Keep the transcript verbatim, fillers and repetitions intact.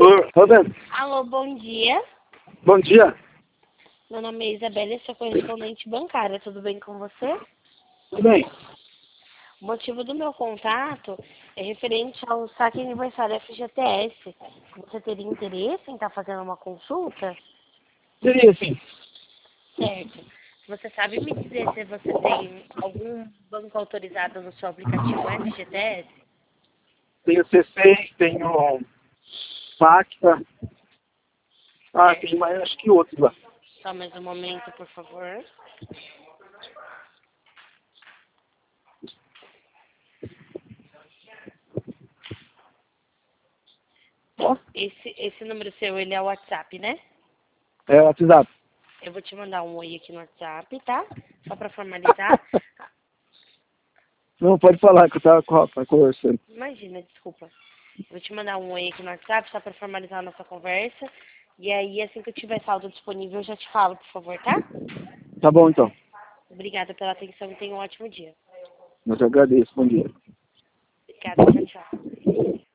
Ô, Roberto, Alô, bom dia. bom dia. Meu nome é Isabela e sou correspondente bancária. Tudo bem com você? Tudo bem? O motivo do meu contato é referente ao saque aniversário F G T S. Você teria interesse em estar fazendo uma consulta? Seria sim. Certo. Você sabe me dizer se você tem algum banco autorizado no seu aplicativo F G T S? Tenho C seis, tenho Pacta. Ah, tem mais, acho que outros lá. Só mais um momento, por favor. Ó, Esse, esse número seu, ele é o WhatsApp, né? é o WhatsApp. Eu vou te mandar um oi aqui no WhatsApp, tá? Só pra formalizar. Não, pode falar que eu tava com o rapaz conversando. Imagina, desculpa. Eu vou te mandar um oi aqui no WhatsApp só pra formalizar a nossa conversa. E aí, assim que eu tiver saldo disponível, eu já te falo, por favor, tá? Tá bom, então. Obrigada pela atenção e tenha um ótimo dia. Eu te agradeço. Bom dia. Obrigada, tchau, tchau.